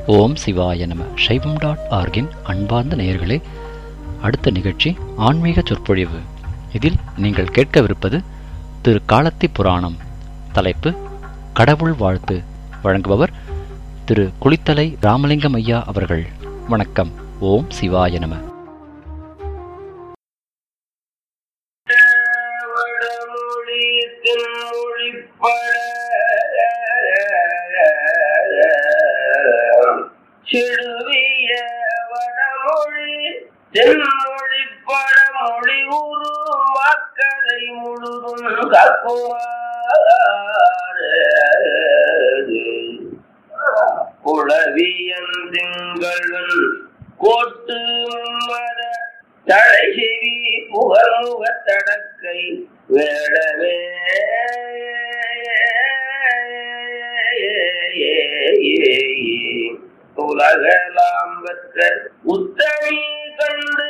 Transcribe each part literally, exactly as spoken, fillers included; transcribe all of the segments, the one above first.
ஓம் சிவாய நம. சைவம் டாட் ஆர்கின் அன்பார்ந்த நேயர்களே, அடுத்த நிகழ்ச்சி ஆன்மீக சொற்பொழிவு. இதில் நீங்கள் கேட்கவிருப்பது திரு காலத்தி புராணம். தலைப்பு கடவுள் வாழ்த்து. வழங்குபவர் திரு குளித்தலை ராமலிங்கம் ஐயா அவர்கள். வணக்கம். ஓம் சிவாய நம. செழுவிய வடமொழி தென்மொழி படமொழி உரு மக்கதை முழுதும் குளவியன் திங்களும் கோட்டு மத தடை செவி புகழ்முக தடக்கை வேடவே உலகலாம் பெற்ற உத்தமி கண்டு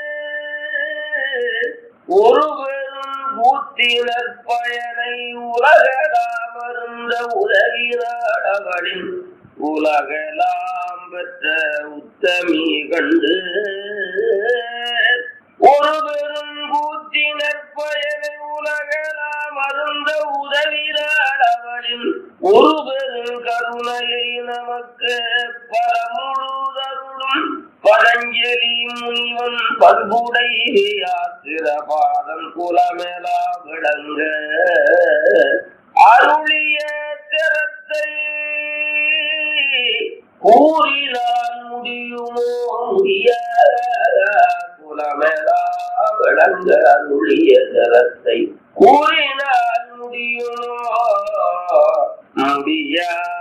ஒரு பெரும் கூத்தினர் பயனை உலகலாம் அருந்த உதவி நாடகளின் உலகலாம் பெற்ற உத்தமி கண்டு ஒரு பெரும் கூத்தினர் பயனை உலகலாம் அருந்த உதவி நாடகளின் ஒரு பெரும் கருணையை நமக்கு பரமுழுதருளும் பதஞ்சலி முனிவன் பண்புடை ஆத்திரபாதம் குலமேலா விளங்க அருளிய திறத்தை கூறினால் முடியுமோ முடிய குலமேலா விளங்க அருளிய திறத்தை கூறினால் முடியுமோ முடிய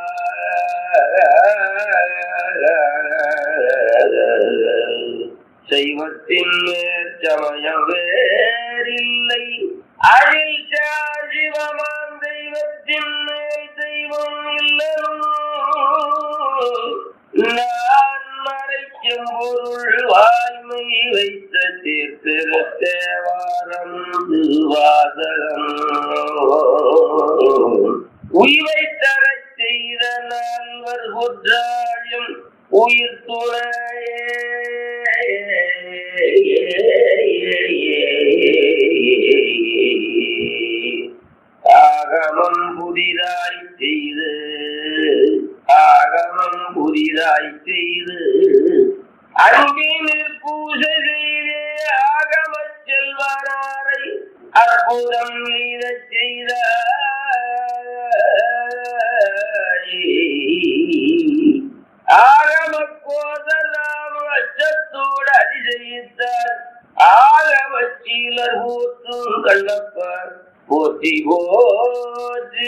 செய்வத்தின் மேற்சமயம் வேறில்லை அதில் சிவமான் தெய்வத்தின் மேல் தெய்வம் இல்லனும் நான் மறைக்கும் பொருள் வாய்மை வைத்த தீர்த்திரு தேவாரம் வாசகம் உயிரை தர செய்த நால்வர் குற்றாயம் உயிர் துணையே ஆகமம் புதிதாய் செய்து ஆகமம் புதிதாய் செய்து அன்பினில் பூஜை செய்தே ஆகம செல்வனாரை அற்புதம் மீதச் செய்த ஆகம கோதராம அச்சத்தோடு அதிசயித்தார் ஆகம சீலர் போற்றும் கண்ணப்பர் போற்றி போற்றி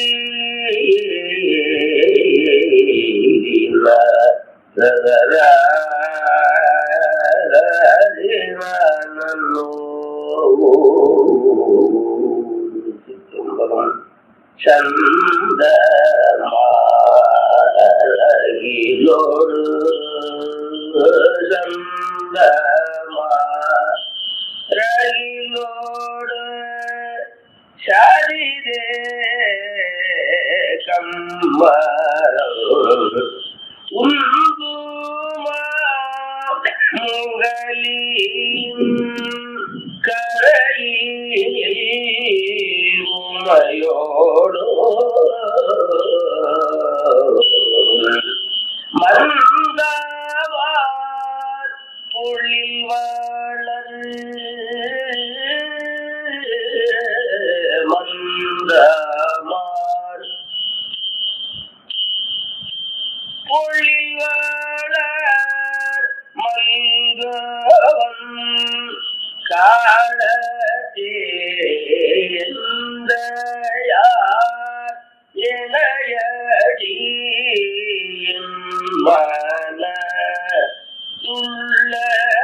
சந்த ரயிலோடு சரிதே கம்மரம் உந்துமா முகலின் கரையில் உமையோடு மந்தாவார் பொழில் வளர் மந்தமார் பொழில் வளர் மல்கவன் காலத்தே யார் இளையடி மன துள்ள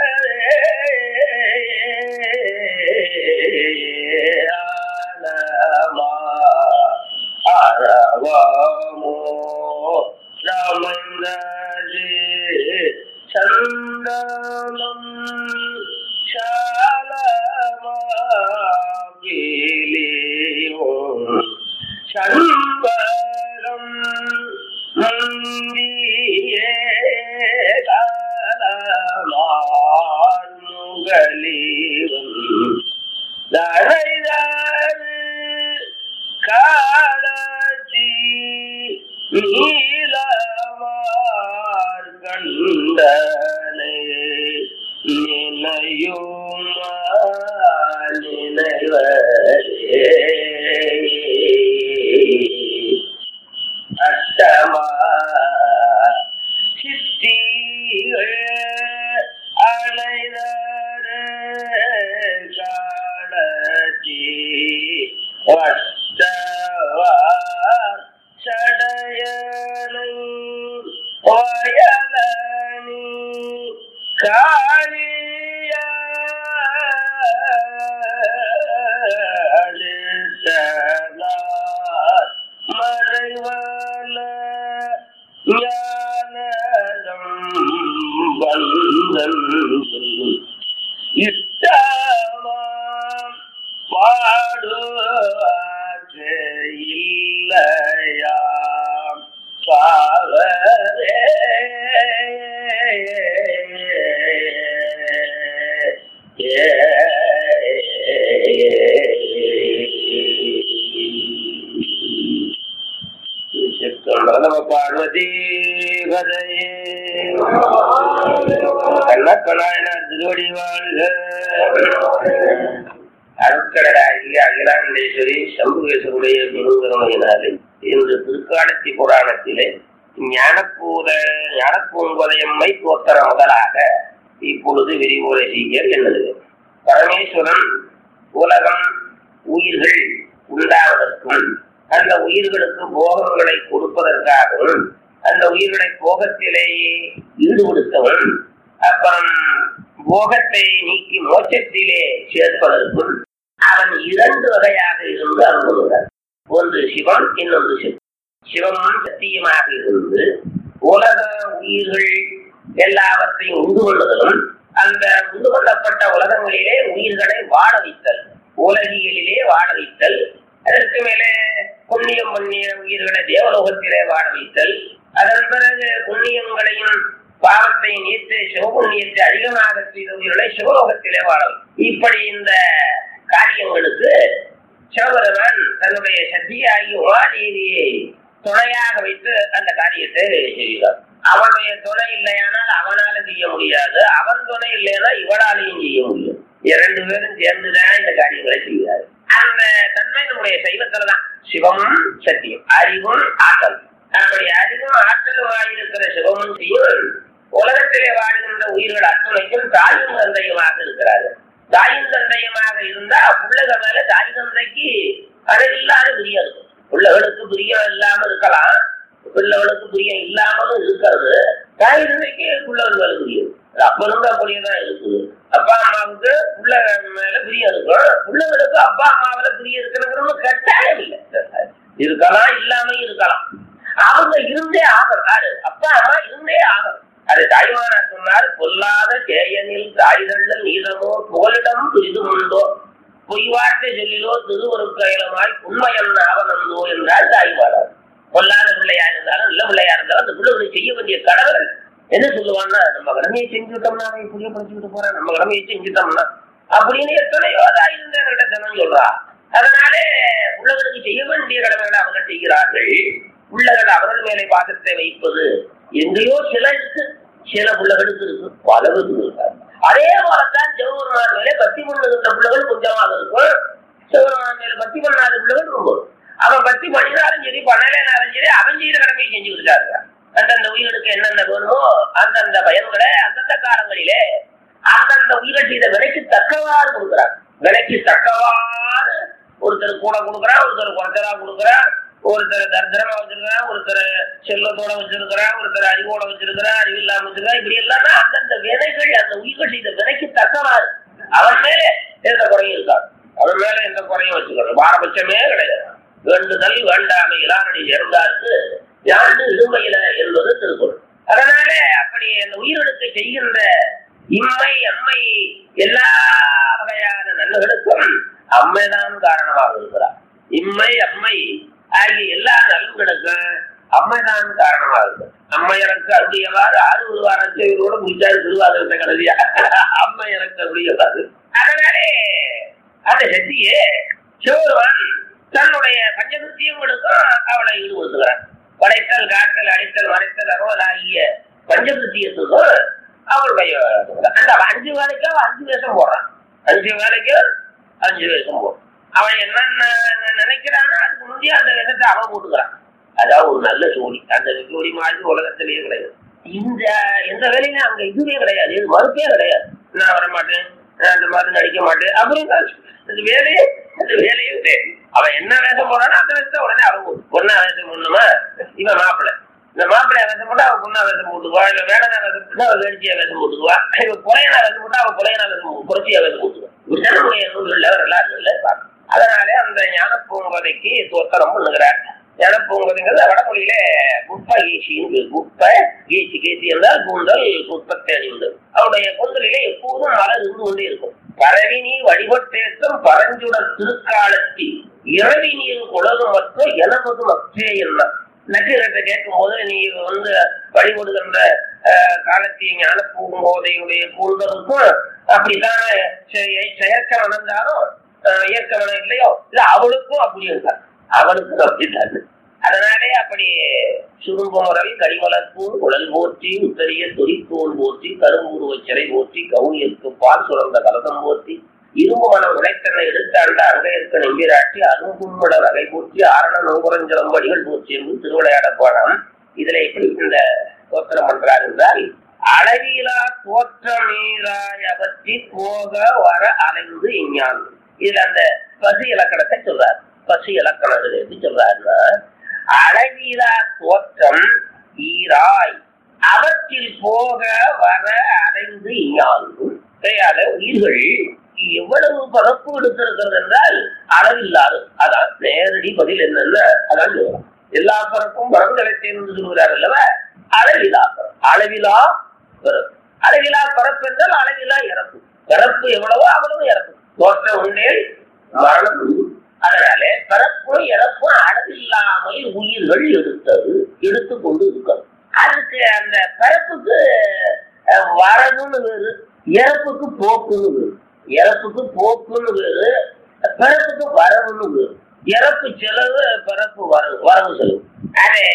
அரவமோ ரமந்தே சந்தனம் சாலமாகிலேயோ சண்பகம் நந்தியே வந்தனை நினையுமா நினைவரே அட்டமா சித்திகள் அலைதர காணத்தி வட்டவா சடையனை வயலனி காளிய மறைவல ஞானம் வந்தன் இட்டமாம் பாடுவாற்று இல்லையாம் பாவரே நம பார்வதி பதையே கண்ணப்பனாயனார் திருவடி வாழ்க. அருட்கடலாகிய அகிலாண்டேஸ்வரி சம்புகேஸ்வருடைய பெருங்கருணையினாலே இன்று திருக்காடத்தி புராணத்திலே ஞானப்பூத ஞானப்பூங்கதையம்மை தோத்தர முதலாக இப்பொழுது விரிவுரை செய்ய எண்ணுது. பரமேஸ்வரன் உலகம் உயிர்கள் உண்டாவதற்கும் அந்த உயிர்களுக்கு போகங்களை கொடுப்பதற்காகவும் அந்த உயிர்களை போகத்திலேயே ஈடுபடுத்தவும் அப்புறம் போகத்தை நீக்கி மோட்சத்திலே சேர்ப்பதற்கும் அவன் இரண்டு வகையாக இருந்து அனுபவங்கள். ஒன்று சிவம், இன்னொன்று சிவம். சிவமும் சத்தியமாக இருந்து உலக உயிர்கள் எல்லாவற்றையும் உண்டு கொள்ளுதலும் அந்த உண்டு கொள்ளப்பட்ட உலகங்களிலே உயிர்களை வாழ வைத்தல், உலகியலிலே வாழ வைத்தல், அதற்கு மேலே புண்ணியம் பண்ணிய உயிர்களை தேவலோகத்திலே வாழ வைத்தல், அதன் பிறகு புண்ணியங்களையும் பாவத்தை நீத்து சிவபுண்ணியத்தை அதிகமாக செய்த உயிர்களை சிவலோகத்திலே வாழ இப்படி இந்த காரியங்களுக்கு சிவபெருமான் தன்னுடைய சக்தியாகி உமாதேவியை துணையாக வைத்து அந்த காரியத்தை செய்கிறார். அவனுடைய துணை இல்லையானால் அவனால செய்ய முடியாது, அவன் துணை இல்லைன்னா இவளாலையும் செய்ய முடியும். இரண்டு பேரும் சேர்ந்துதான் இந்த காரியங்களை செய்கிறார். அந்த தன்மை நம்முடைய சைவத்துலதான். சிவமும் சத்தியம், அறிவும் ஆற்றல். அப்படி அறிவும் ஆற்றலுமாக இருக்கிற சிவமும் செய்யும் உலகத்திலே வாழ்கின்ற உயிர்கள் அத்துணைக்கும் தாயும் தந்தையுமாக இருக்கிறார்கள். தாயும் தந்தையுமாக இருந்தா பிள்ளைகள் மேல தாய் தந்தைக்கு அளவில்லாத பிரியம் இருக்கும். பிள்ளைகளுக்கு பிரியம் இல்லாம இருக்கலாம், பிள்ளைகளுக்கு பிரியம் இல்லாமலும் இருக்கிறது. தாய் தந்தைக்கு பிள்ளைகள் மேல பிரியம் அப்ப இருந்து அப்படியேதான் இருக்குது. அப்பா அம்மாவுக்கு பிள்ளை மேல பிரியம் இருக்கும், பிள்ளைகளுக்கு அப்பா அம்மாவில பிரியம் இருக்கிறது கட்டாயம் இல்லை. இருக்கலாம், இல்லாம இருக்கலாம். அவங்க இருந்தே ஆகிறாரு, அப்பா அம்மா இருந்தே ஆகும். அது தாய்மானா சொன்னார், பொல்லாத கேயனில் தாய்தள்ளல் நீதமோ புகலிடம் பிரிதும் உண்டோ பொய் வார்த்தை சொல்லிலோ திருவருக்கையிலமாய் உண்மையன் ஆவணந்தோ என்றால் தாய்மானார். பொல்லாத பிள்ளையா இருந்தாலும் இல்ல பிள்ளையா இருந்தாலும் அந்த பிள்ளைகளை செய்ய வேண்டிய கடவுள் என்ன சொல்லுவான்னா, நம்ம கடமையை செஞ்சுட்டோம்னா அவன் புரிய படிச்சுக்கிட்டு போறான், நம்ம கடமையை செஞ்சுட்டோம்னா அப்படின்னு எத்தனையோ தாய் இருந்த தினம் சொல்றா. அதனாலே பிள்ளைகளுக்கு செய்ய வேண்டிய கடமைகளை அவங்க செய்கிறார்கள். பிள்ளைகள் அவர்கள் மேலே பாசத்தை வைப்பது எங்கேயோ சிலருக்கு, சில பிள்ளைகளுக்கு இருக்கு, பலருக்கு இருக்காரு. அதே போலத்தான் சிவபெருமான் மேலே பத்தி பண்ணுகின்ற பிள்ளைகள் கொஞ்சமாக இருக்கும், சிவபெருமான் மேல பத்தி பண்ணாத பிள்ளைகள் ரொம்ப. அவன் பத்தி பண்ணினாலும் சரி பண்ணலைனாலும் சரி அவன் செய்த கடமையை செஞ்சு இருக்காரு. அந்தந்த உயிர்களுக்கு என்னென்ன வேணுமோ அந்தந்த பயன்களை அந்தந்த காலங்களிலே அந்தந்த உயிரை செய்த விலைக்கு தக்கவாறு கொடுக்குறாங்க. விலைக்கு தக்கவாறு ஒருத்தர் கூட கொடுக்குறான், ஒருத்தர் குறைச்சலா கொடுக்குறான், ஒருத்தர் தரித்திரமா வச்சிருக்கிறான், ஒருத்தர் செல்வத்தோட வச்சிருக்கிறான், ஒருத்தர் அறிவோட வச்சிருக்கிறான், அறிவு இல்லாம வச்சிருக்கான். இப்படி எல்லாம் அந்தந்த வினைகள் அந்த உயிர்கள் செய்த வினைக்கு தக்கவாறு அவன் மேல எந்த குறையும் இருக்காது. அவன் மேல எந்த குறையும் வச்சுக்கணும், பாரபட்சமே கிடையாது. வேண்டுதல் வேண்டாமை இலானடி சேர்ந்தாருக்கு யாண்டு இடுமையில என்பது திருக்குறள். அதனால அப்படி அந்த உயிர்களுக்கு செய்கின்ற இம்மை அம்மை எல்லா வகையான நன்மைகளுக்கும் அம்மைதான் காரணமாக இருக்கிறார். இம்மை அம்மை ஆகிய எல்லா நலன்களுக்கும் அம்மைதான் காரணமாக இருக்கு. அம்மையனுக்கு அருடையவாறு ஆறு ஒரு வாரத்தோட முடிச்சாரு திருவாதிரத்தை கடைசியா அம்மையனுக்கு அருடையவாறு. அதனாலே அந்த சக்தியே சிவபெருமான் தன்னுடைய பஞ்சகிருத்தியங்களுக்கும் அவளை ஈடுபடுத்துகிறார். படைத்தல், காத்தல், அடித்தல், மறைத்தல், அறுவல் ஆகிய பஞ்சகிருத்தியத்துக்கும் அவளுடைய அந்த அஞ்சு வேலைக்கு அவன் அஞ்சு வேஷம் போடுறான். அஞ்சு வேலைக்கு அஞ்சு வேஷம் போடுறான். அவன் என்னென்ன நினைக்கிறானோ அதுக்கு முந்தைய அந்த வேஷத்தை அவன் போட்டுக்கிறான். அதாவது ஒரு நல்ல ஜோடி. அந்த ஜோடி மாதிரி உலகத்திலேயே கிடையாது. இந்த எந்த வேலையும் அங்க இதுவே கிடையாது, இது மறுப்பே கிடையாது. நான் வர மாட்டேன், நான் அந்த மாதிரி நடிக்க மாட்டேன் அப்படின்னு அந்த வேலையே அந்த வேலையே கிடையாது. அவன் என்ன வேஷம் போறானோ அந்த வேஷத்தை உடனே அவன் போட்டு பொண்ணா வேஷம் போடணுமா, இவன் மாப்பிள்ளை இந்த மாப்பிள்ளைய வேஷம் போட்டா அவன் பொண்ணா வேஷம் போட்டுக்குவா, இவன் வேடனா வேஷம் போட்டா அவன் வேடிக்கையா வேஷம் போட்டுக்குவா, இவன் குறையனா வேஷம் போட்டா அவன் குறையனா வேஷம் புரட்சியா வேஷம் போட்டுக்குவா. இப்படித்தான நூல்கள் வரலாறுகள்ல. அதனாலே அந்த ஞான பூங்கதைக்கு தோத்திரம் பண்ணுகிறார். ஞான பூங்கதைங்கிறது வடமொழியில புப்ப கீசின்னு புப்ப கீசி கீசி என்றால் கூந்தல் புப்பத்தை அணிந்தது. அவருடைய கூந்தலிலே எப்போதும் மலர் இருந்து கொண்டே இருக்கும். பரவி நீ வழிபட்டேற்றம் பரஞ்சுடர் திருக்காலத்தில் இரவி நீர் குளது மற்றும் எனவது மற்றே என்ன நக்கீரத்தை கேட்கும் போது நீ வந்து வழிபடுகின்ற காலத்திய ஞான பூங்கோதையுடைய கூந்தலுக்கும் அப்படித்தான் செயற்க வளர்ந்தாலும் இயற்கவனம் இல்லையோ இல்ல அவளுக்கும் அப்படி இருந்தார், அவனுக்கும் அப்படித்தான். அதனாலே அப்படி சுருங்குமரல் கடிமலர்பூன் குழல் போற்றி உத்தரிய துரிப்பூன் போற்றி கரும்புருவச் சிறை போற்றி கவுனியற்கு பால் சுரந்த கலதம் போற்றி இரும்பு மனம் உழைத்தனை எடுத்தாண்ட அங்கையற்க நெம்பிராட்டி அருங்குண்மட வகை போற்றி ஆரண நோபுரஞ்சலம் வடிகள் போற்றி என்று திருவிளையாட போனான். இதுல எப்படி இந்த தோத்திரம் பண்றார் என்றால், அளவிலா தோற்றம் நீராய் அவற்றி போக வர அலைந்து இஞ்ஞான். இதுல அந்த பசி இலக்கணத்தை சொல்றாரு. பசி இலக்கணம் எப்படி சொல்றாருன்னா, அளவிலா தோற்றம் ஈராய் அவற்றில் போக வர அடைந்து இஞ்ஞான். உயிர்கள் எவ்வளவு பரப்பு எடுத்திருக்கிறது என்றால் அளவில்லாது. அதான் நேரடி பதில் என்னன்னா, அதான் எல்லா பரப்பும் பரப்புகளை தேர்ந்து சொல்கிறார் அல்லவா. அளவிலா பரப்பு, அளவிலா பரப்பு, அளவிலா பரப்பு என்றால் அளவிலா இறப்பு. பிறப்பு எவ்வளவோ அவ்வளவு இறப்பு. தோற்றம் உண்டே மரணம் உண்டு. அதனால பிறப்பும் இறப்பும் அளவில்லாமல் உயிர்கள் எடுத்தது எடுத்து கொண்டு இருக்கிறது. அதுக்கு அந்த பிறப்புக்கு வரணும்னு வேறு, இறப்புக்கு போக்குன்னு வேறு. இறப்புக்கு போக்குன்னு வேறு, பிறப்புக்கு வரவுன்னு வேறு. இறப்பு செலவு, பிறப்பு வரவு வரவு செலவு. அது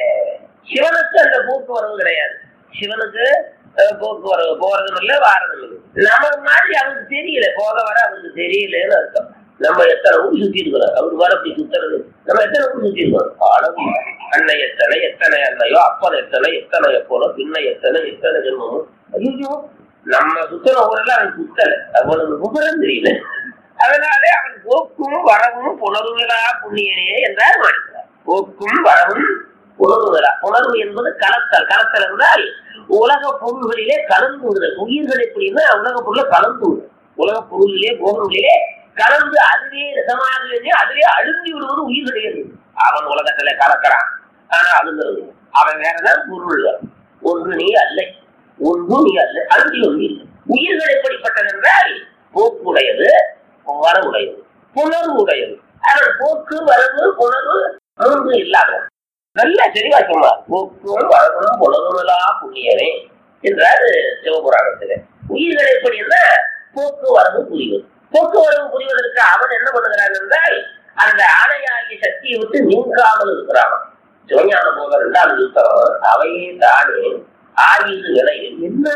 சிவனுக்கு அந்த போக்குவரவு கிடையாது. சிவனுக்கு போக்குவரவு போறதும் இல்லை வாரதும் இல்லை. நமக்கு மாதிரி அவனுக்கு தெரியல, போக வர அவனுக்கு தெரியலன்னு அர்த்தம். நம்ம எத்தனை ஊர் சுத்தி இருக்கிறோம், அவருக்கு வர அப்படி சுத்துறது. நம்ம எத்தனை ஊர் சுத்தி இருக்கோம், காலம் அன்னை எத்தனை எத்தனை அன்னையோ, அப்பன் எத்தனை எத்தனை எப்போனோ, பின்ன எத்தனை எத்தனை ஜென்மமோ. ஐயோ, நம்ம சுத்தின ஊரெல்லாம் அவன் சுத்தல, அவனுக்கு விவரம் தெரியல. அதனாலே அவன் போக்கும் வரவும் புணர்வுகளா புண்ணியனே என்றார் மாணிக்கிறார். போக்கும் வரவும் புணர்வுகளா. புணர்வு என்பது கலத்தல். கலத்தல் என்றால் உலக பொருள்களிலே கலந்து விடுதல். உயிர்கள் எப்படின்னா உலக பொருளை கலந்து விடுதல். உலக பொருளிலே போகங்களிலே கலந்து அதுவே ரசமாக அதுவே அழுந்தி விடுவது உயிர்களே. அவன் உலகத்துல கலக்கிறான், ஆனா அழுங்கிறது அவன் வேறதான் பொருள்கள். ஒன்று நீ அல்ல, ஒன்று நீ அல்ல, அழுந்தி ஒன்று இல்லை. உயிர்கள் எப்படிப்பட்டது என்றால் போக்குடையது, வரவுடையது, புணர்வு உடையது. அவன் போக்கு வரவு புணர்வு மூன்று இல்லாத நல்ல தெளிவா சொன்னார். போக்கும் வரவும் புணர்வுகளா புண்ணியனே என்றாரு சிவபுராணத்துல. உயிர்கள் எப்படின்னா போக்கு வரவு புரிவது. போக்குவரவு புரிவதற்கு அவன் என்ன பண்ணுகிறான் என்றால் அந்த ஆணையாகிய சக்தியை விட்டு நீங்காமல் இருக்கிறான். சிவஞான போக இரண்டாவது யுத்தம் அவையே தானே ஆயுது விலையில் என்ன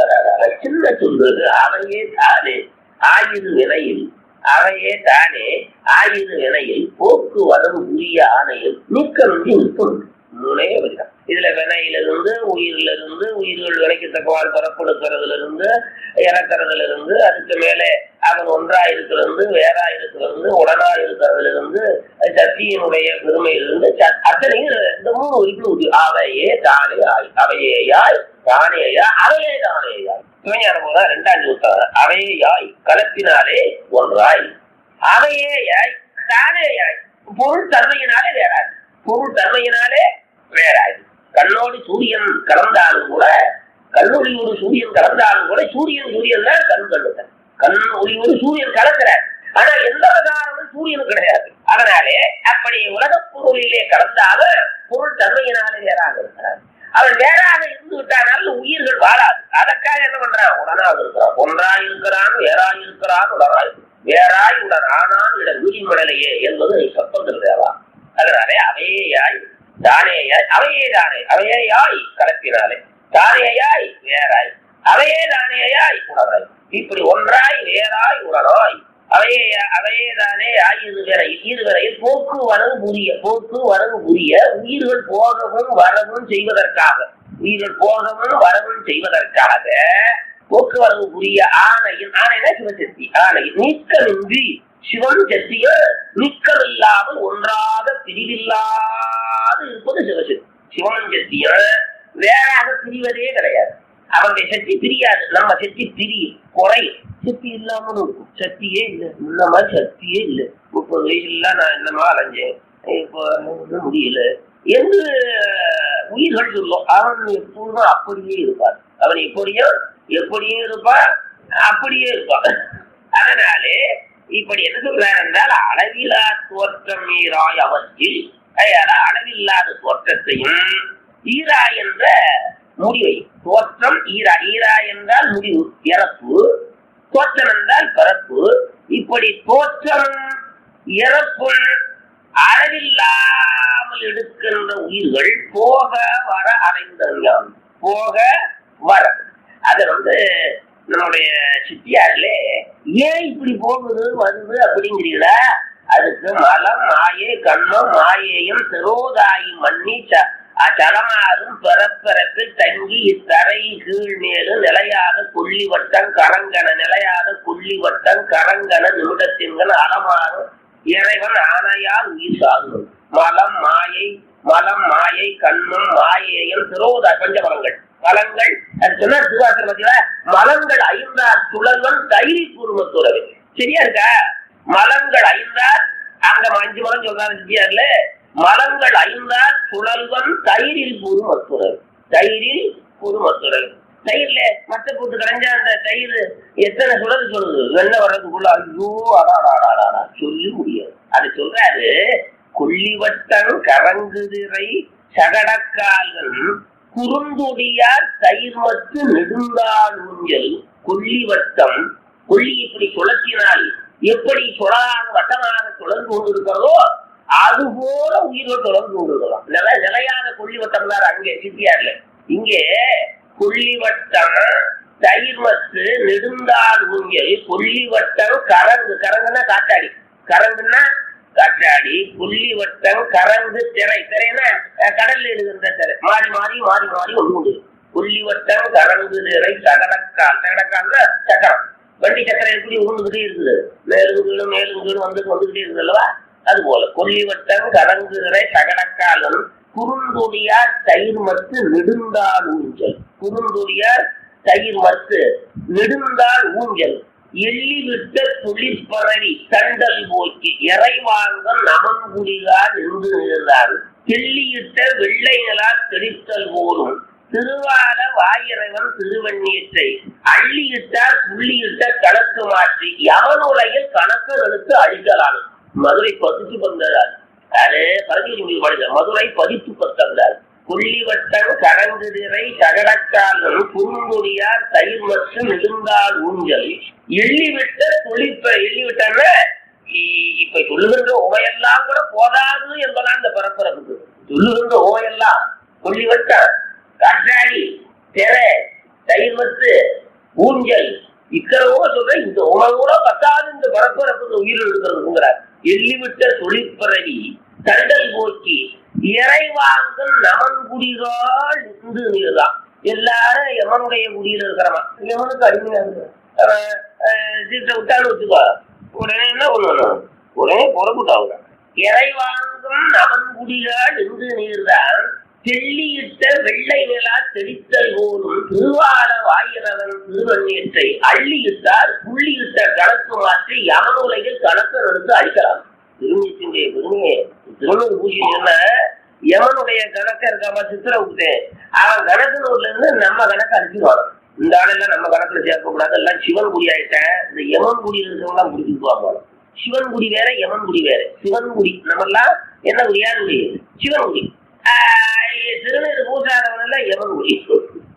சின்ன சொல்றது. அவையே தானே ஆயுது விலையில், அவையே தானே ஆயுது விலையில் போக்கு வரவு உரிய ஆணையில் நீக்க நம்பி நிற்கும். மூணே வரிதான். இதுல வினையிலிருந்து உயிரில இருந்து உயிர்கள் வினைக்கு தக்கவாறு பிறப்பெடுக்கிறதுல இருந்து இறக்கிறதுல இருந்து அதுக்கு மேலே அவன் ஒன்றா இருக்கிறது வேறா இருக்கிறது உடனா இருக்கிறதுல இருந்து சக்தியினுடைய பெருமையிலிருந்து அத்தனையும் இந்த மூணு உறுப்பு. அவையே தானே ஆய், அவையேயாய் தானேயா, அவையே தானேயாய். சிவஞான போதான் ரெண்டாம் நூற்றாண்டு. அவையேயாய் கலத்தினாலே ஒன்றாய், அவையேயாய் தானேயாய் பொருள் தன்மையினாலே வேறாது, பொருள் தன்மையினாலே வேறாது. கண்ணோடு சூரியன் கலந்தாலும் கூட, கண்ணொளி ஒரு சூரியன் கலந்தாலும் கூட சூரியன் சூரியன் தான் கண் கண்ணுதான். கண் ஒளி ஒரு சூரியன் கலக்கிறார், ஆனா எந்த காரணமும் சூரியனும் கிடையாது. அதனாலே அப்படி உலக பொருளிலே கலந்தாக பொருள் தன்மையினாலே வேறாக இருக்கிறார். அவன் வேறாக இருந்து விட்டானால் உயிர்கள் வாழாது. அதற்காக என்ன பண்றான், உடனாக இருக்கிறான். ஒன்றாய் இருக்கிறான், வேறாய் இருக்கிறான், உடனாய் வேறாய் உடன் ஆனான் இட வீழ்மடலையே என்பது சப்பங்கள் தேவா. அதனாலே அவையேயாய் தானேயாய், அவையே தானே அவையேயாய் கலப்பினாலே தானேயாய் வேறாய் அவையே தானேயாய் உணராய். இப்படி ஒன்றாய் வேறாய் உணராய் அவையே அவையே தானே ஆயுது வேற இருவரையில் போக்கு வரவு புரிய போக்கு வரவு புரிய உயிர்கள் போகவும் வரவும் செய்வதற்காக உயிர்கள் போகவும் வரவும் செய்வதற்காக போக்குவரவு புரிய ஆணையின் ஆணைனா சிவசக்தி ஆணையின் நீக்கமின்றி சிவன் சக்திய நீக்கமில்லாமல் ஒன்றாக பிரிவில்லாது இருப்பது சிவசக்தி. சிவன் சக்திய வேறாக பிரிவதே கிடையாது. அவருடைய சக்தி பிரியாது. நம்ம சக்தி பிரியும் குறையும். சக்தி இல்லாமலும் இருக்கும். சக்தியே இல்லை. இந்த மாதிரி சக்தியே இல்லை. முப்பது வயசுல நான் என்னமா அலைஞ்சேன், இப்போ முடியல என்று உயிர்கள் சொல்லும். அவன் எப்போதும் அப்படியே இருப்பான். அவன் எப்படியும் எப்படியும் இருப்பான், அப்படியே இருப்பான். அதனாலே இப்படி என்ன சொல்றாரு என்றால் அளவிலா தோற்றம் ஈராய் அவற்றில் அளவில்லாத தோற்றத்தையும் ஈரா என்ற முடிவை தோற்றம் ஈரா ஈரா என்றால் முடிவு இறப்பு, தோற்றம் என்றால் பிறப்பு. இப்படி தோற்றம் இறப்பும் அளவில்லாமல் எடுக்கின்ற உயிர்கள் போக வர அடைந்தவர்கள் போக வர. அது வந்து நம்முடைய சித்தியாரிலே ஏன் இப்படி போகுது வருது அப்படிங்கிறீங்களா? அதுக்கு மலம் மாயை கண்மம் மாயேயம் திரோதாயி மண்ணி சலமாறும் பிறப்பிறப்பில் தங்கி இத்தரை கீழ் மேலும் நிலையாக கொல்லி வட்டம் கரங்கன நிலையாக கொல்லி வட்டம் கரங்கன நிமிடத்தின்கள் அலமாறும் இறைவன் ஆணையால் உயிர் சாகும். மலம் மாயை மலம் மாயை கண்மம் மாயேயம் திரோதா பஞ்சமலங்கள் மலங்கள் அது சொன்ன திருவாசகத்துல மலங்கள் ஐந்தார் சுழல்வன் தைரி குடும்பத்துறவு. சரியா இருக்கா? மலங்கள் ஐந்தார் அங்க அஞ்சு மலம் சொல்றாரு சித்தியார்ல. மலங்கள் ஐந்தார் சுழல்வன் தயிரில் குடும்பத்துறவு. தயிரில் குடும்பத்துறவு. தயிர்ல மத்த போட்டு கரைஞ்சா அந்த தயிர் எத்தனை சுழல் சொல்லுது? வெண்ணெய் வர்றதுக்குள்ள ஐயோ அடாடாடாடா சொல்லி முடியாது. அது சொல்றாரு கொல்லிவட்டம் கரங்குதிரை சகடக்கால்கள் குறுந்தொடியார் தயிர் மத்து நெடுந்தாள் ஊஞ்சல். கொல்லிவட்டம் கொல்லி இப்படி சுழற்றினால் எப்படி சுழலாக வட்டமாக சுழந்து கொண்டிருக்கிறதோ அதுபோல உயிர்கள் தொடர்ந்து கொண்டிருக்கலாம். நில நிலையான கொல்லிவட்டம் தான் அங்கே சித்தியார்ல. இங்கே கொல்லிவட்டம் தயிர் மத்து நெடுந்தாள் ஊஞ்சல். கொல்லிவட்டம் கரங்கு கரங்குன்னா காத்தாடி கரங்குன்னா காற்றாடி கொல்லிவட்டம் கரங்கு திரை திரைன்னா கடல்ல எழுதுகின்ற திரை மாறி மாறி மாறி மாறி ஒன்று. கொல்லிவட்டம் கரங்கு திரை சகடக்கால் சகடக்கால் சக்கரம் வண்டி சக்கரம் எப்படி உருண்டுகிட்டே இருக்குது. மேலும் கீழும் மேலும் கீழும் வந்து வந்துகிட்டே இருக்குது அல்லவா? அது போல கொல்லிவட்டம் கரங்கு திரை சகடக்காலும் குறுந்தொடியார் தயிர் மத்து நெடுந்தாள் ஊஞ்சல். குறுந்தொடியார் தயிர் மத்து நெடுந்தாள் ஊஞ்சல். எள்ளி விட்ட துளிப்பறவி தண்டல் போக்கி இறைவாங்க நமன்குடிகால் என்று நின்றார். தெள்ளியிட்ட வெள்ளை நிலால் தெளித்தல் போலும் திருவால வாயிறைவன் திருவண்ணீற்றை அள்ளியிட்டார் புள்ளியிட்ட கணக்கு மாற்றி யமனுலையில் கணக்கு எடுத்து அழிக்கலாம். மதுரை பதித்து பந்தார். அது பதினஞ்சு படித்த மதுரை பதித்து பத்தந்தார். கொல்லிவட்டம் கரங்குதிரை சகடக்காலும் குறுங்கொடியார் தயிர் மற்றும் நெடுந்தாள் ஊஞ்சல். எள்ளிவிட்ட துளிப்ப எள்ளிவிட்டான்னா இப்ப சொல்லுகின்ற உமையெல்லாம் கூட போதாது என்பதான் இந்த பரப்பரப்புக்கு. சொல்லுகின்ற உமையெல்லாம் கொல்லிவட்டம் காற்றாடி திரை தயிர் மத்து ஊஞ்சல் இக்கரவோ சொல்ற இந்த உமை கூட பத்தாது இந்த பரப்பரப்புக்கு உயிர் எடுக்கிறதுங்கிறார். எள்ளிவிட்ட தொழிற்பறவி தண்டல் போக்கி இறைவாங்கல் நமன் குடிகால் இருந்து நீர்தான். எல்லாரும் யமனுடைய குடியில இருக்கிறவன் யமனுக்கு அடிமையா இருக்கு. சீட்டை விட்டான்னு வச்சுக்கோ உடனே என்ன பண்ணணும்? உடனே புறப்பட்டாங்க. இறைவாங்கும் நமன் குடிகால் இருந்து நீர்தான். தெள்ளியிட்ட வெள்ளை நிலா தெளித்தல் போலும் திருவார வாயிரவன் திருவண்ணீற்றை அள்ளியிட்டார் புள்ளியிட்ட கணக்கு மாற்றி யமனுலையில் கணக்கு எடுத்து அழிக்கலாம். திருநீற்றினுடைய பெருமையை திருநூறு பூஜை சொன்ன யமனுடைய கணக்கு இருக்காம சித்திரவுக்கு அவன் கணக்கு நூறுல இருந்து நம்ம கணக்கு அடிச்சுடுவாங்க. இந்த ஆளெல்லாம் நம்ம கணக்குல சேர்க்க கூடாது. எல்லாம் சிவன் குடி ஆயிட்டேன். இந்த யமன் குடி இருக்கிறவங்க பிடிச்சிக்குவாங்க. சிவன் குடி வேற யமன் குடி வேற. சிவன் குடி நம்ம எல்லாம் என்ன குடி? யார் குடி? சிவன் குடி. ஆஹ் திருநீர் பூசாதவன் எல்லாம் யமன் குடி.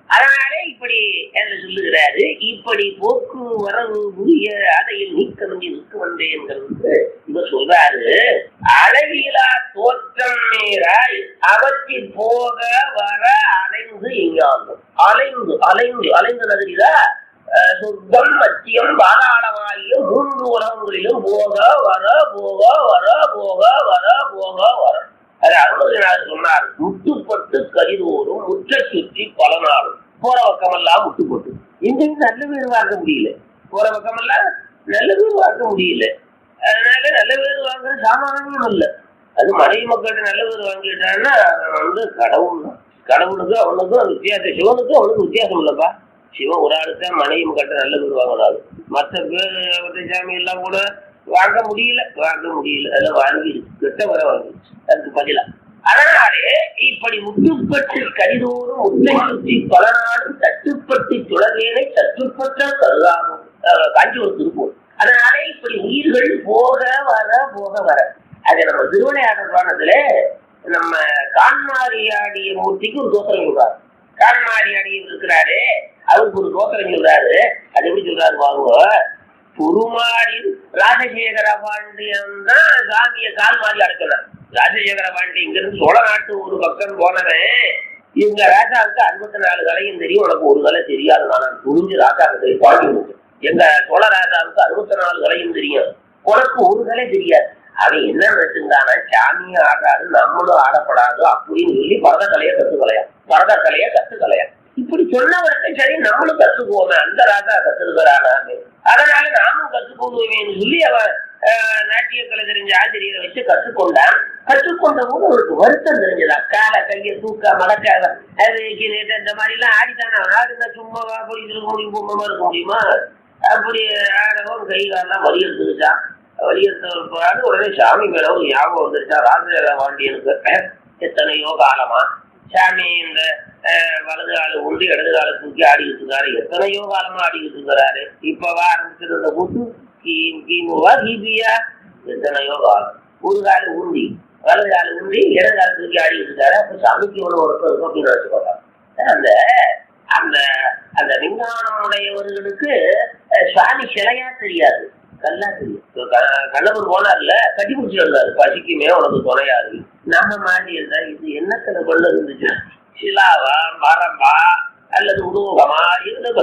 அதனாலே இப்படி என்று சொல்லுகிறாரு. இப்படி போக்கு வரவு புரிய அதையில் நீக்க வந்து நிற்க வந்தேங்கிறது இவர் சொல்றாரு. அளவிலா தோற்றம் நேராய் அவற்றில் போக வர அலைந்து எங்காகும். அலைந்து அலைந்து அலைந்து நகரிலா சொர்க்கம் மத்தியம் பாதாளமாகிய மூன்று உலகங்களிலும் போக வர போக வர போக வர போக வர. அது அருணகிரிநாதர் சொன்னார். முட்டுப்பட்டு கரிதோறும் முற்ற சுற்றி பல நாளும் போற பக்கமெல்லாம் முட்டுப்பட்டு. இன்றைக்கு நல்ல பேர் வாங்க முடியல. போற பக்கமெல்லாம் நல்ல பேர் வாங்க முடியல. அதனால நல்ல பேர் வாங்குறது சாமானியம் இல்ல. அது மனைவி மக்கள்கிட்ட நல்ல பேர் வாங்கிட்டான்னா வந்து கடவுள் தான். கடவுளுக்கு அவனுக்கும் வித்தியாசம், சிவனுக்கும் அவனுக்கும் வித்தியாசம் இல்லப்பா. சிவன் ஒரு ஆளுதான் மனைவி மக்கள்கிட்ட நல்ல பேர் வாங்கினாலும் மற்ற பேர் சாமி எல்லாம் கூட வாங்க முடியல வாங்க முடியல அதெல்லாம் வாங்கி கெட்ட வர வாங்கிடுச்சு. அதுக்கு பதிலா அதனாலே இப்படி முட்டுப்பட்டு கரிதோறும் முட்டை சுற்றி பல நாடும் தட்டுப்பட்டு சுழவேனை தட்டுப்பட்ட கருதாகும் காஞ்சிபுரம் திருப்பூர். அதனாலே இப்படி உயிர்கள் போக வர போக வர. அது நம்ம திருவிளையாடல் புராணத்துல நம்ம கான்மாரியாடிய மூர்த்திக்கு ஒரு தோத்திரம் சொல்றாரு. கான்மாரியாடி இருக்கிறாரு, அவருக்கு ஒரு தோத்திரம் சொல்றாரு. அது எப்படி சொல்றாரு வாங்க. குருமாரி ராஜசேகர பாண்டியன் தான் சாமிய கால் மாறி அடக்கலாம். ராஜசேகர பாண்டி இங்க இருந்து சோழ நாட்டு ஒரு பக்கம் போனவன். இவங்க ராஜாவுக்கு அறுபத்தி நாலு கலையும் தெரியும், உனக்கு ஒரு கலை தெரியாது. நான் துணிஞ்சு ராஜாவுக்கு பாண்டி எங்க சோழ ராஜாவுக்கு அறுபத்தி நாலு கலையும் தெரியும், உனக்கு ஒரு கலை தெரியாது. அவன் என்ன நினைச்சிருந்தானா சாமியை ஆடுறாரு நம்மளும் ஆடப்படாது அப்படின்னு சொல்லி பரத கலையை கத்துக்கலையா பரத கலையை கத்துக்கலையா இப்படி சொன்னவருக்கு சரி நம்மளும் கத்துக்குவோமே, அந்த ராஜா கத்துக்கிறானாமே, அதனால நாமும் கத்துக்கொள்வேன்னு சொல்லி அவன் நாட்டிய கலை தெரிஞ்ச ஆசிரியரை வச்சு கற்றுக்கொண்டான். கற்றுக்கொண்ட போது அவருக்கு வருத்தம் தெரிஞ்சதா. காலை கையை தூக்க மடக்காக அது இந்த மாதிரி எல்லாம் ஆடித்தானே ஆடுனா சும்மாவா போய் இருக்க முடியும், பொம்மா இருக்க முடியுமா? அப்படி ஆடவும் கை காலெல்லாம் வலி எடுத்துக்கிட்டான். வலி எடுத்த உடனே சாமி மேல ஒரு ஞாபகம் வந்துருச்சா. ராஜசேகர பாண்டியனுக்கு எத்தனையோ காலமா சாமி இந்த வலது கால உண்டு இடது கால தூக்கி ஆடிக்கிட்டு இருக்காரு, எத்தனையோ காலமா ஆடிக்கிட்டு இருக்கிறாரு. இப்பவா ஆரம்பிச்சிருந்த கூட்டு கிமுவா கிபியா எத்தனையோ காலம் ஒரு கால உண்டி வலது கால உண்டி இடது கால தூக்கி ஆடிக்கிட்டு இருக்காரு. அப்ப சாமிக்கு ஒண்ணு ஒருத்தர் இருக்கும் அப்படின்னு வச்சுக்கோங்க. அந்த அந்த அந்த விஞ்ஞானம் உடையவர்களுக்கு சுவாமி சிலையா தெரியாது, கல்லா தெரியும். கண்ணபுரம் போனார்ல கட்டி பிடிச்சி வந்தாரு, பசிக்குமே உனக்கு துணையாது. நம்ம மாதிரி இருந்தா இது என்னத்துல கொண்டு இருந்துச்சு, சிலாவா மரம்பா அல்லது உருவகமா இருந்தது.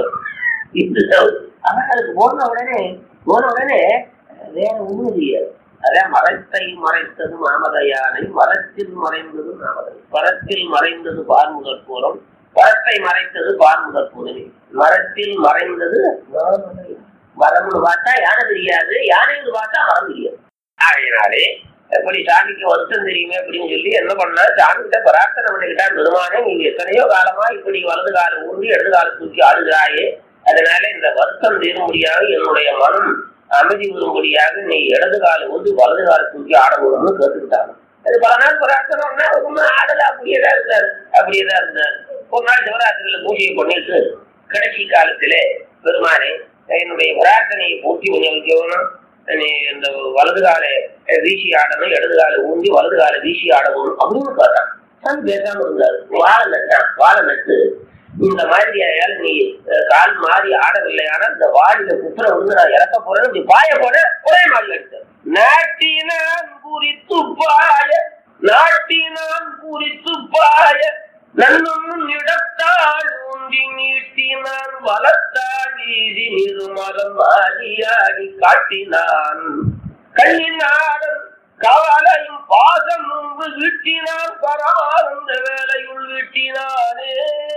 அவர்களுக்கு போன உடனே போன உடனே வேற ஒண்ணும் தெரியாது. அதான் மரத்தை மறைத்தது மாமதையானை, மரத்தில் மறைந்தது மாமதை, பரத்தில் மறைந்தது பார்முகற்பூரம், பரத்தை மறைத்தது பார்முகற்பூரமே, மரத்தில் மறைந்தது மாமதை. மரம்னு பார்த்தா யானை தெரியாது, யானைன்னு பார்த்தா மரம் தெரியாது. ஆகையினாலே எப்படி சாமிக்கு வருஷம் தெரியுமே அப்படின்னு சொல்லி என்ன பண்ணா, சாமிகிட்ட பிரார்த்தனை பண்ணிக்கிட்டா, பெருமானே நீங்க எத்தனையோ காலமா இப்படி வலது காலம் ஊன்றி இடது காலம் தூக்கி ஆடுகிறாயே, அதனால இந்த வருத்தம் தீரும்படியாக என்னுடைய மனம் அமைதி வரும்படியாக நீ இடது காலம் ஊன்றி வலது காலம் தூக்கி ஆடணும்னு கேட்டுக்கிட்டாங்க. அது பல நாள் பிரார்த்தனை ரொம்ப ஆடல அப்படியேதான் இருந்தாரு அப்படியேதான் இருந்தாரு. ஒரு நாள் சிவராத்திரியில பூஜையை பண்ணிட்டு கடைசி காலத்திலே பெருமானே என்னுடைய பிரார்த்தனையை பூர்த்தி பண்ணி வைக்கணும், நீ இந்த வலது காலை வீசி ஆடணும், இடது காலை ஊன்றி வலது காலை வீசி ஆடணும் அப்படின்னு பார்த்தான். சாமி பேசாம இருந்தாரு. வாழை நட்டான். வாழை நட்டு இந்த மாதிரி நீ கால் மாறி ஆடவில்லையானா இந்த வாடியில குப்புற வந்து நான் இறக்க போறேன்னு இப்படி பாய போன ஒரே மாதிரி எடுத்தேன். நாட்டினான் குறித்து பாய நாட்டினான் குறித்து பாய நன்னும் இடத்தால் ஊன்றி நீட்டினான் வளர்த்தால் வீதி நிருமலம் ஆடியாடி காட்டினான் கண்ணினாடன் காலையும் பாசம் முன்பு வீட்டினான் பரமானந்த வேலையுள் வீட்டினானே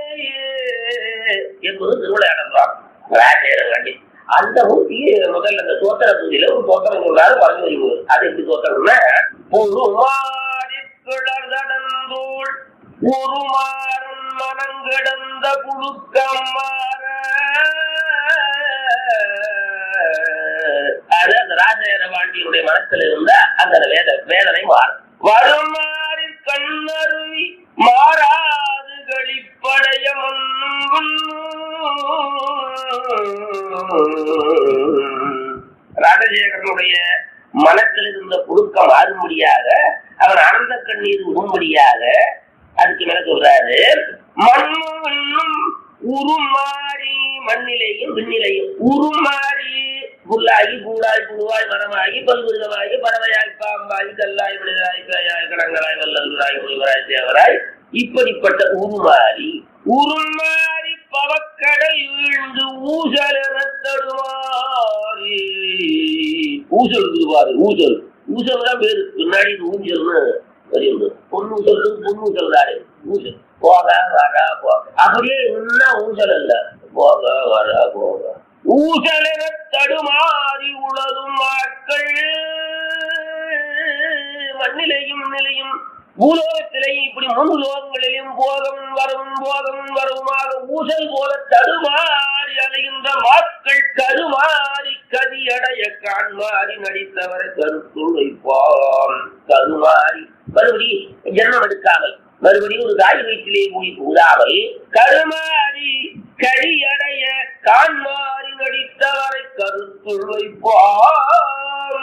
என்பது திருவிளையாடலாம். ராஜேரங்காண்டி அந்த ஊட்டியே முதல்ல அந்த தோத்திர பூஜையில ஒரு தோத்திரம் சொல்றாரு, பறந்து வருவது. அது எப்படி தோத்திரம்னா, பொருமாறி கிளர்தடந்தூள் ஒரு மாறன் மனங்கடந்த புழுக்கம் மாற. அது அந்த ராஜேர பாண்டியனுடைய மனத்துல இருந்த அந்த வேத வேதனை மாறும். வருமாறி கண்ணருவி மாறாது களிப்படைய ராஜசேகரனுடைய மனத்தில் இருந்த புழுக்கம் மாறும்படியாக, அவன் ஆனந்த கண்ணீர் விடும்படியாக அதுக்கு மேல சொல்றாரு, மண்ணும் உருமாறி மண்ணிலையும் விண்ணிலையும் உருமாறி புல்லாகி கூடாய் புழுவாய் மரமாகி பல்விருகமாகி பறவையாய் பாம்பாய் கல்லாய் விழுதாய் பேயாய் கடங்களாய் வல்லல்வராய் முனிவராய் தேவராய் இப்படிப்பட்ட உருமாறி உருமாறி பவக்கடல் வீழ்ந்து ஊசல் என தடுமாறி ஊசல் விடுவாரு ஊசல் ஊசல் தான் பேரு பின்னாடி ஊஞ்சல்னு வருகிறது பொண்ணு சொல்லு பொண்ணு சொல்றாரு ஊசல் போக வர போக அப்படியே இன்னும் ஊசல் அல்ல போக வர போக ஊசல் என தடுமாறி உளதும் மக்கள் மண்ணிலையும் நிலையும் பூலோகத்திலையும் இப்படி மூன்று லோகங்களிலும் போகம் வரும் போகம் வருமாக ஊசல் போல தடுமாறி அடைகின்ற மக்கள் கருமாறி கதியடைய காண்மாறி நடித்தவரை கருத்துள் வைப்பான் கருமாறி மறுபடி ஜென்மம் எடுக்காமல் மறுபடியும் ஒரு தாய் வயிற்றிலே போய் கூடாமல் கருமாறி கடியடைய காண்மாறி நடித்தவரை கருத்துள் வைப்பான்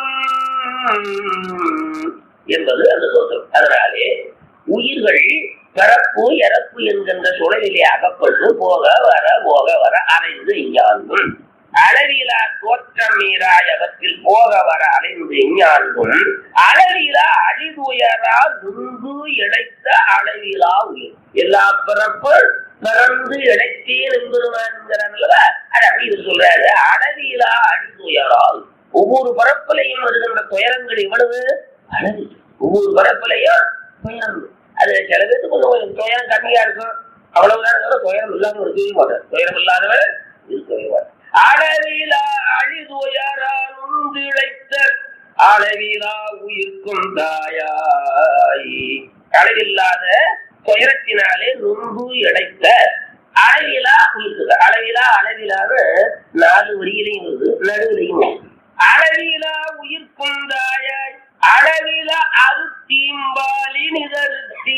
என்பது அந்த தோற்றம். அதனாலே உயிர்கள் பிறப்பு இறப்பு என்கின்ற சுழலிலே அகப்பட்டு போக வர போக வர அலைந்து இஞ்ஞான்கும் அளவிலா தோற்றம் மீறாய் அவற்றில் போக வர அலைந்து இஞ்ஞான்கும் அளவிலா அழிதுயரா துன்பு இழைத்த அளவிலா உயிர் எல்லா பிறப்பு பிறந்து இழைத்தேன் என்பதுமான்ங்கிறார்களா அது அப்படி சொல்றாரு. அளவிலா அழிதுயரால் ஒவ்வொரு பிறப்பிலையும் வருகின்ற துயரங்கள் இவ்வளவு அழகு. ஒவ்வொரு பரப்பிலையும் துயரம். அது சில பேருக்கு கொஞ்சம் துயரம் கம்மியா இருக்கும், அவ்வளவுதான். துயரம் இல்லாம இருக்கவே மாட்டார், துயரம் இல்லாதவர் இருக்கவே மாட்டார். அளவிலா அழிதுயரால் உந்திழைத்த அளவிலா உயிர்க்கும் தாயாய் அளவில்லாத துயரத்தினாலே நொந்து இழைத்த அளவிலா உயிர்க்கு அளவிலா அளவிலான நாலு வரியிலையும் வருது, நடுவிலையும் வருது. அளவிலா உயிர்க்கும் தாயாய் அளவில அருத்தீம்பாலி நிதர்த்தி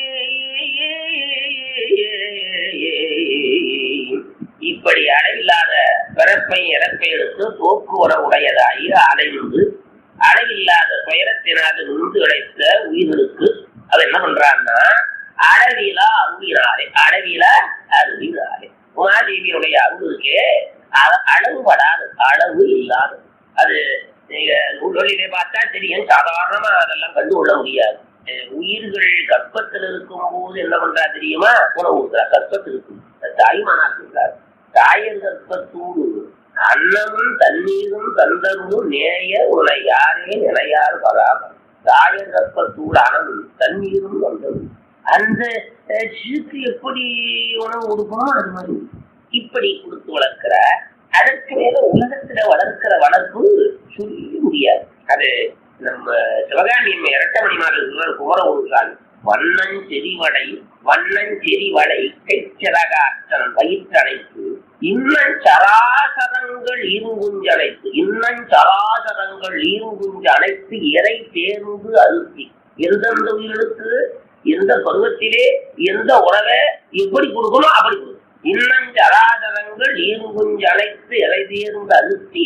இப்படி அளவில்லாத பிறப்பை இறப்பை எடுத்து போக்குவர உடையதாகி அலைந்து அளவில்லாத துயரத்தினால் நின்று இழைத்த உயிர்களுக்கு அது என்ன பண்றான்னா அளவிலா அருவினாலே அளவில அருவினாலே உமாதேவியுடைய அருளுக்கே அளவுபடாது, அளவு இல்லாது. அது நீங்க நூல்களிலே பார்த்தா தெரியும், சாதாரணமா அதெல்லாம் கண்டு கொள்ள முடியாது. உயிர்கள் கற்பத்தில் இருக்கும் போது என்ன பண்றா தெரியுமா? உணவு கொடுக்குறா. கற்பத்தில் இருக்கும் தாய்மானாக்குறார். தாயர் கற்பத்தூடு அன்னமும் தண்ணீரும் தந்தரும் நேய உன யாரே நிலையாறு பராமர். தாயர் கற்பத்தூடு அனமும் தண்ணீரும் தந்தரும் அந்த சிறுக்கு எப்படி உணவு கொடுக்கணும் அது மாதிரி இப்படி கொடுத்து வளர்க்கிற. அதற்கு மேல உலகத்துல வளர்க்கிற வளர்ப்பு சொல்லி முடியாது. அது நம்ம சிவகாமி இரட்டமணி மாதிரி குமர ஊருக்கால் வண்ணன் செறிவடை வண்ணன் செறிவடை கைச்சிறகாற்றன் வயிற்றடைத்து இன்னன் சராசரங்கள் ஈருங்குஞ்சடைத்து இன்னன் சராசரங்கள் ஈருங்குஞ்சு அனைத்து இறை தேர்ந்து அழுத்தி எந்தெந்த உயிருக்கு எந்த பருவத்திலே எந்த உணவை எப்படி கொடுக்கணும் அப்படி கொடுக்கும். இன்னஞ்சராதரங்கள் ஈருங்குஞ்சு அனைத்து இலை தேர்ந்து அழுத்தி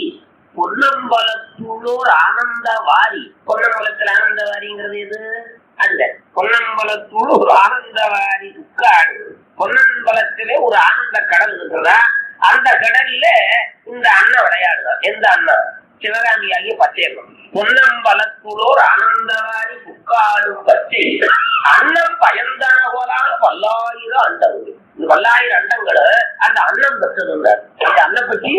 பொன்னம்பலத்துள்ளோர் ஆனந்த வாரி. பொன்னம்பலத்தில் ஆனந்த வாரிங்கிறது எது? அல்ல, பொன்னம்பலத்துள்ள ஒரு ஆனந்த வாரி உட்காடு. பொன்னம்பலத்திலே ஒரு ஆனந்த கடல் இருக்கிறதா, அந்த கடல்ல இந்த அண்ணன் விளையாடுதான். எந்த அண்ணன்? சிவகாமியாகிய பச்சையம்மன். பொன்னம்பலத்துள்ளோர் ஆனந்தவாரி புக்காடும் பச்சை அன்னம் பயந்தன போலான பல்லாயிரம் அண்டங்கள். இந்த பல்லாயிரம் அண்டங்களை அந்த அன்னம் பெற்றிருந்தார். அந்த அன்னம் பற்றி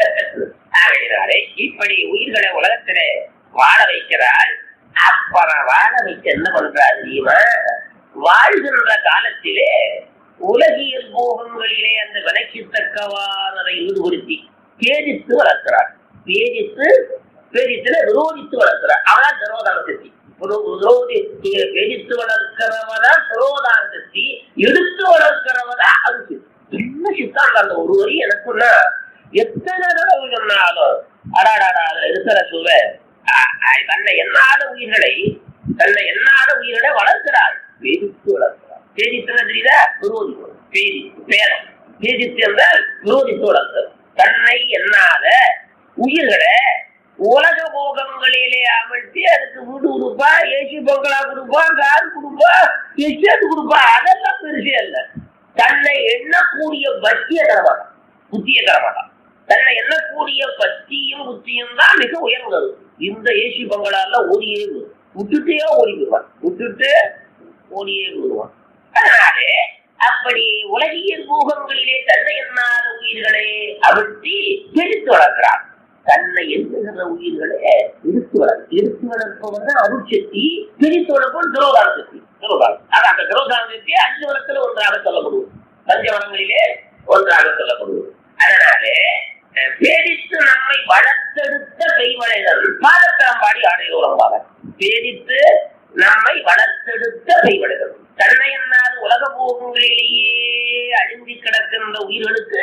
ஆகிறாரே. இப்படி உயிர்களை உலகத்திலே வாழ வைக்கிறார். அப்புறம் வாழ வைக்க என்ன பண்றாரு தெரியுமா? வாழ்கின்ற காலத்திலே உலகியல் போகங்களிலே அந்த விலைக்கு தக்கவானதை ஈடுபடுத்தி பேரித்து வளர்க்கிறார். பேரித்து பேரித்துல விரோதித்து வளர்க்கிறார். அவதான் திரோதான சக்தி. விரோதி பேரித்து வளர்க்கிறவதான் திரோதான சக்தி, எடுத்து வளர்க்கிறவதான் அது சக்தி. என்ன சித்தாந்த அந்த ஒரு வரி எனக்குன்னா எத்தனை தடவை சொன்னாலும் அடாடாடா அதுல இருக்கிற சுவை. தன்னை எண்ணாத உயிர்களை தன்னை எண்ணாத உயிர்களை வளர்க்கிறார். பேரித்து வளர்க்கிறார். பேரித்து தெரியுதா? விரோதி பேரி பேரம். பேரித்து என்றால் விரோதித்து வளர்க்கிறார். தன்னை எண்ணாத உயிர்களை உலக போகங்களிலே அமர்த்தி அதுக்கு வீடு கொடுப்பா, ஏசி பங்களா கொடுப்பா, கார் கொடுப்பா, எஸ்டேட் கொடுப்பா. அதெல்லாம் பெருசே அல்ல. தன்னை எண்ணக்கூடிய பக்தியை தரமாட்டான், புத்தியை தரமாட்டான். தன்னை எண்ணக்கூடிய பக்தியும் புத்தியும் தான் மிக உயர்ந்தது. இந்த ஏசி பங்களால ஓடியே விட்டுட்டே ஓடி விடுவான், விட்டுட்டு ஓடியே விடுவான். அதனாலே அப்படி உலகியல் பூகங்களிலே தன்னை எண்ணாத உயிர்களை அவிழ்த்தி பிடித்து வளர்க்கிறான். தன்னை எண்ணுகிற உயிர்களை எடுத்து வளர்த்து எடுத்து வளர்ப்பவர் தான் அருட்சக்தி. பிடித்து வளர்ப்போம் திரோதான சக்தி. திரோதானம் அது அந்த திரோதான சக்தி அஞ்சு வனத்தில் ஒன்றாக சொல்லப்படுவது, பஞ்சவனங்களிலே ஒன்றாக சொல்லப்படுவது. அதனாலே பேடித்து நம்மை வளர்த்தெடுத்த பெய்வளைகள் பாதத்தரம்பாடி ஆடையோரமாக பேடித்து நம்மை வளர்த்தெடுத்த பெய்வளைகள். தன்னை எண்ணாத உலக போகங்களிலேயே அழிந்து கிடக்கின்ற உயிர்களுக்கு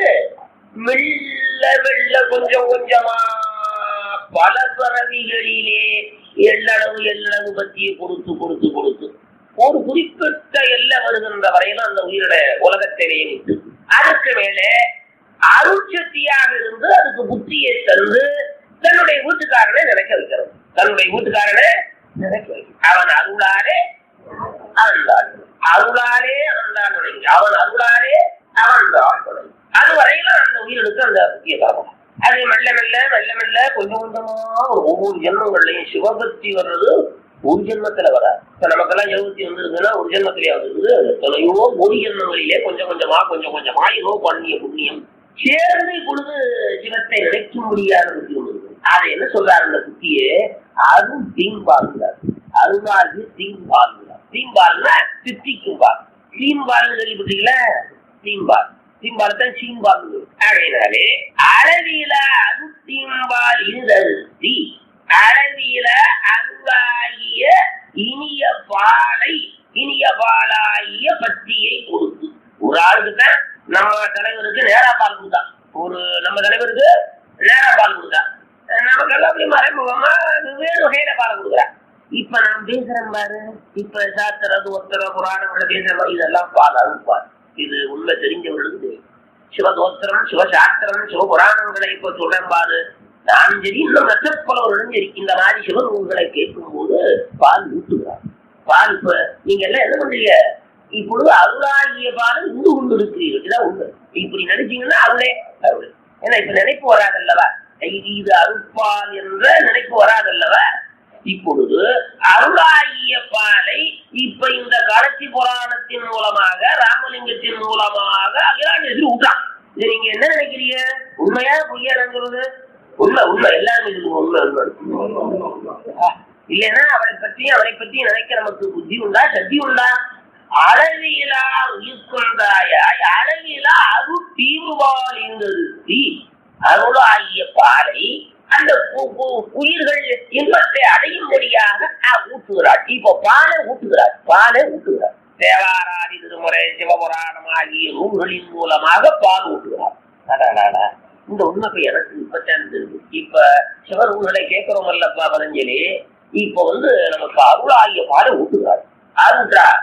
மெல்ல மெல்ல கொஞ்சம் கொஞ்சமா பல பறவைகளிலே எல்லளவு எல்லளவு பற்றிய கொடுத்து கொடுத்து கொடுத்து ஒரு குறிப்பிட்ட எல்லை வருகின்ற வரையிலும் அந்த உயிரோட உலகத்திலேயே விட்டு அதுக்கு மேலே அருட்சக்தியாக இருந்து அதுக்கு புத்தியை தந்து தன்னுடைய வீட்டுக்காரனை நினைக்க வைக்கிறது. தன்னுடைய வீட்டுக்காரனை நினைக்க வைக்கிறது. அவன் அருளாலே அருளாள், அருளாலே அருளாள் நுழைங்க, அவன் அருளாலே அவன் ஆள். அது வரையிலும் அந்த உயிருக்கு அந்த புத்திய தரணும். அது மெல்ல மெல்ல மெல்ல மெல்ல கொஞ்சம் கொஞ்சமா ஒவ்வொரு ஜென்மங்கள்லையும் சிவபக்தி வர்றது ஒரு ஜென்மத்துல வராது. இப்ப நமக்கெல்லாம் எழுபத்தி வந்துருக்குன்னா ஒரு ஜென்மத்திலேயே வந்துருக்குது. எத்தனையோ ஒரு ஜென்மங்களிலே கொஞ்சம் கொஞ்சமா கொஞ்சம் கொஞ்சமா ஏதோ பண்ணிய புண்ணியம் சேர்ந்து பொழுது சிவத்தை நினைக்க முடியாத புத்தி ஒன்று. அதை என்ன சொல்றாரு அந்த புத்தியே? அருள் தீம்பாள்கிறார். அருளாகி தீம்பாள்கிறார். தீம்பால்னா தித்திக்கும் பால். தீம்பால்னு கேள்விப்பட்டீங்களா? தீம்பால் தீம்பால்தான் சீம்பால். அப்படின்னாலே அளவில அரு தீம்பால் இருந்தருத்தி அளவில அருளாகிய இனிய பாலை இனிய பாலாகிய பத்தியை கொடுத்து ஒரு ஆளுக்கு தான் நம்ம தலைவருக்கு நேரா பால் கொடுத்தா, ஒரு நம்ம தலைவருக்கு நேரா பால் கொடுத்தா, நமக்கெல்லாம் அப்படி மறைமுகமா வேறு வகையில பால் கொடுக்குறா. இப்ப நான் பேசுறேன் பாரு, இப்ப சாத்திரம் ஒத்தர புராணங்களை பேசுற மாதிரி இதெல்லாம் பால் அருள்பால். இது உண்மை தெரிஞ்சவர்களுக்கு தெரியும். சிவதோத்திரம் சிவசாஸ்திரம் சிவபுராணங்களை இப்ப சொல்றேன் பாரு. நான் சரி இன்னும் நட்சப்பலவர்களும் சரி இந்த மாதிரி சிவநூல்களை கேட்கும் போது பால் ஊட்டுகிறார். பால் இப்ப நீங்க எல்லாம் என்ன பண்றீங்க? இப்பொழுது அருளாகிய பாலம் இந்து கொண்டு இருக்கிறீர்கள். இதான் உண்மை. இப்படி நினைச்சீங்கன்னா அருளே அருள். ஏன்னா இப்ப நினைப்பு வராதல்லவா? இது அருள்பால் என்ற நினைப்பு வராதல்லவா? இப்பொழுது அருளாகிய பாலை இப்ப இந்த காலத்தி புராணத்தின் மூலமாக ராமலிங்கத்தின் மூலமாக அகிலாண்டேஸ்வரி விட்டான். இது நீங்க என்ன நினைக்கிறீங்க? உண்மையா பொய்யா நினைக்கிறது? உண்மை உண்மை எல்லாருமே உண்மை உண்மை. இல்லைன்னா அவளை பற்றி அவளை பற்றி நினைக்க நமக்கு புத்தி உண்டா, சக்தி உண்டா? அளவிலா உயிர்கொண்டாயாய் அளவிலா அரு தீர்வால் இருந்தது அருள் ஆகிய பாலை அந்த உயிர்கள் இன்பத்தை அடையும்படியாக ஊட்டுகிறார். இப்ப பாலை ஊட்டுகிறார், பாலை ஊட்டுகிறார். தேவாராதி திருமுறை சிவபுராணம் ஆகிய நூல்களின் மூலமாக பால் ஊட்டுகிறார். இந்த உண்மை எனக்கு இப்ப சேர்ந்து இப்ப சிவநூல்களை கேட்கிறோம் அல்லப்பா பதஞ்சலி. இப்ப வந்து நமக்கு அருள் ஆகிய பாலை ஊட்டுகிறார். அருள்றார்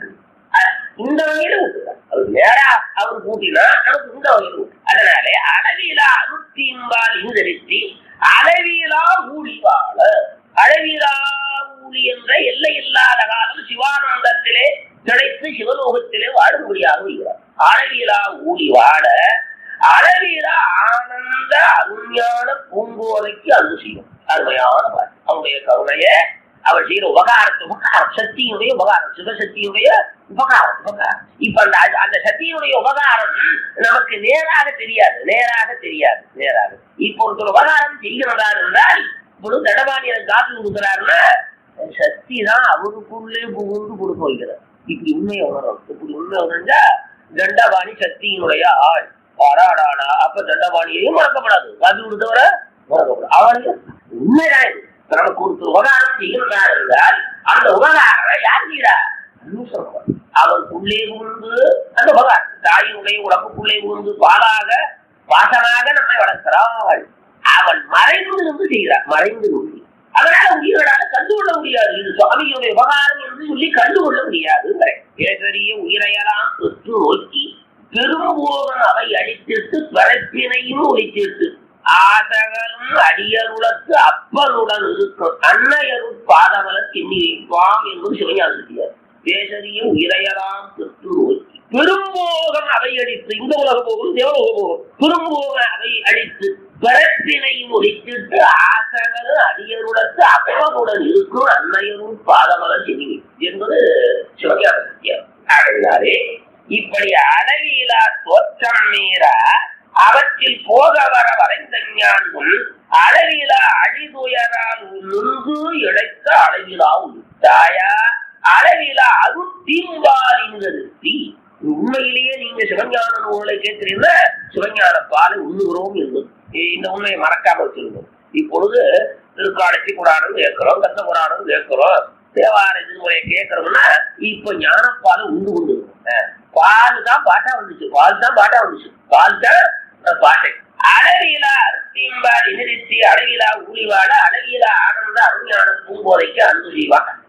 இந்த வகையில ஊட்டுகிறார். அவர் நேரா அவர் கூட்டினா நமக்கு இந்த வகையில் ஊட்டு. அதனாலே அளவிலா அருத்தின்பால் இந்தரித்தி அளவிலா ஊழிவாள அளவிலா ஊழி என்ற எல்லை இல்லாத காலம் சிவானந்தத்திலே கிடைத்து சிவலோகத்திலே வாழும்படியாக வருகிறார். அளவிலா ஊழி வாழ அளவிலா ஆனந்த அருஞான பூங்கோதைக்கு அருள் செய்யும். அருமையான அவருடைய கருணைய அவர் செய்யற உபகாரத்தை உபகாரம் சக்தியுடைய உபகாரம் சிவசக்தியுடைய உபகாரம் உபகாரம். இப்ப அந்த அந்த சக்தியுடைய உபகாரம் நமக்கு நேராக தெரியாது, நேராக தெரியாது நேராக. இப்ப ஒருத்தர் உபகாரம் செய்கிறார் என்றால் இப்பொழுது தண்டபாணி எனக்கு காத்து கொடுக்கிறாருன்னா சக்தி தான் அவருக்குள்ளே புகுந்து கொடுக்க வைக்கிறார். இப்படி உண்மையை உணரும். இப்படி உண்மை உணர்ந்தா தண்டபாணி சக்தியினுடைய ஆள் பாராடாடா. அப்ப தண்டபாணியையும் மறக்கப்படாது, காத்து கொடுத்தவரை மறக்கப்படாது. அவனையும் உண்மைதான். நமக்கு ஒரு உபகாரம் செய்கிறார் என்றால் அந்த உபகாரம் யார் செய்கிறார்? அவருக்குள்ளே புகுந்து அந்த உபகாரம் தாயினுடைய உடம்புக்குள்ளே புகுந்து பாலாக வாசனாக நம்மை வளர்க்கிறாள். அவன் மறைந்து இருந்து செய்கிறார், மறைந்து இருந்து. அதனால உயிர்களால கண்டுகொள்ள முடியாது. இது சுவாமியுடைய உபகாரம் என்று சொல்லி கண்டுகொள்ள முடியாது. பேசரிய உயிரையெல்லாம் தொற்று நோக்கி பெரும்போதன் அவை அடித்திட்டு பிறப்பினையும் ஒழித்திட்டு ஆசகனும் அடியருளத்து அப்பனுடன் இருக்கும் அன்னையருள் பாதமல திண்ணி வைப்பாம் என்பது சிவஞான. பேசரிய உயிரையெல்லாம் தொற்று நோக்கி பெரும்போகம் அவை அடித்து, இந்த உலக போகும் தேவலோக போகும், பெரும்போக அவை அடித்து பரத்தினை முடித்திட்டு ஆசகரும் அடியருடத்து அப்பமுடன் இருக்கும் அன்னையரும் பாதமல சிறுமி என்பது சிவஞான சத்தியம். ஆகையினாலே இப்படி அளவிலா தோற்றம் மீறா அவற்றில் போக வர வரைந்த ஞானம் அளவிலா அழிதுயரால் நொந்து இழைத்த அளவிலா உண்டாயா அளவிலா அருத்தீம்பால் நிறுத்தி. உண்மையிலேயே நீங்க சிவஞான நூலை கேட்கிறீங்கன்னா சிவஞான பாலை உண்ணுகிறோம் என்று இந்த உண்மையை மறக்காம வச்சிருக்கோம். இப்பொழுது திருக்காலத்தி புராணம் கேட்கிறோம், கந்த புராணம் கேட்கிறோம், தேவார திருமுறையை கேட்கிறோம்னா இப்ப ஞானப்பாலை உண்டு கொண்டு பால் தான் பாட்டா வந்துச்சு, பால் தான் பாட்டா வந்துச்சு, பால் தான் பாட்டை. அளவிலா அருத்தீம்பால் நிறுத்தி அளவிலா ஊழிவாட அளவிலா ஆனந்த அருஞான பூங்கோதைக்கு அன்பு செய்வான்.